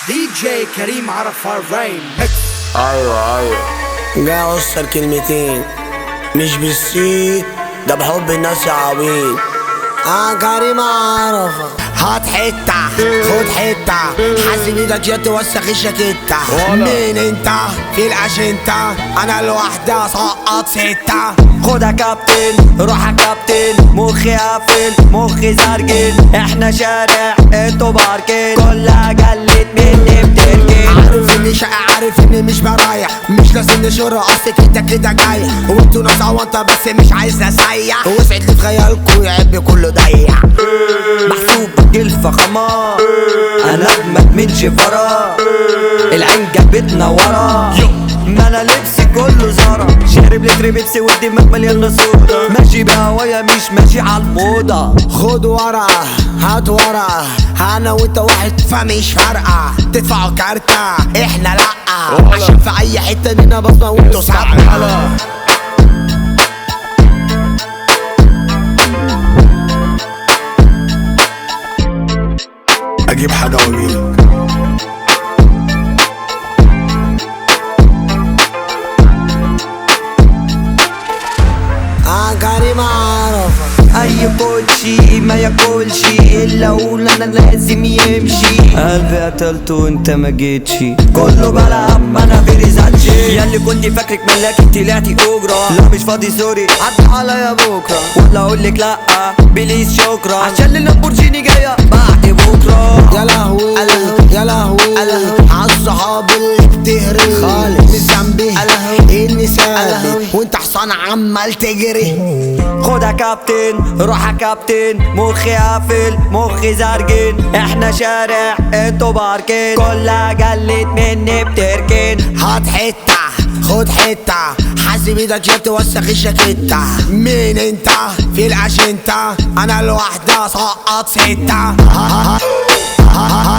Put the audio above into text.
دي جي كريم عرفة الرين. ايوه جاي اوصل كلمتين مش بالسيت، ده بحب الناس يا عبيد. كريم عرفة هات حتة خد حتة، حاسب ايدك يا توسخ الشاكيتة. مين انت في الاشنطة؟ انا لوحدي اسقط ستة. خد يا كابتن روح يا كابتن، مخي قافل مخي زرجل، احنا شارع انتوا باركين، كلها جلت مني بتركن. عارف اني شقة عارف اني مش برايح، مش لازم نشر اصل كده جاي، وانتوا ناس عوانطة بس مش عايز اسيح، وسعت لي في خيالكوا يعب كله ضيع. محسوب الفخامة انا اجمد من شفرة، العين جابتنا ورا، ما انا لبسي كله زارة، شارب لتر بيبسي والدماغ مليانة صودا، ماشي بهوايا مش ماشي عالموضة. خد ورا هات ورا، انا وانت واحد فمش فارقة، تدفعوا كارتة احنا لأ، عشان في اي حتة لينا بصمة وانتوا سابقة. اجيب حاجة واجيلك. كريم عرفة اي كوتشي ما ياكلش الا اقول انا لازم يمشي، قلبي قتلته وانت ما جيتشي، كله بلعب ما انا بريزاتشي، ياللي كنت فاكرك ملاكي طلعتي اجرة، لا مش فاضي سوري عدى عليا بكره، ولا اقولك لا بليز شكرا، عشان اللامبورجيني جايه بعد بكره. يا لهوي يا لهوي عالصحاب اللي بتهري خالص، مش ذنبي اني ثابت وانت حصان عمال تجري. خد يا كابتن روح يا كابتن، مخي قافل مخي زرجين، احنا شارع انتوا باركين، كلها جلت مني بتركن. هات حتة خد حتة، حاسب ايدك يا توسخ الشاكيتة. مين انت في الاشنطة؟ انا لوحدي اسقط ستة.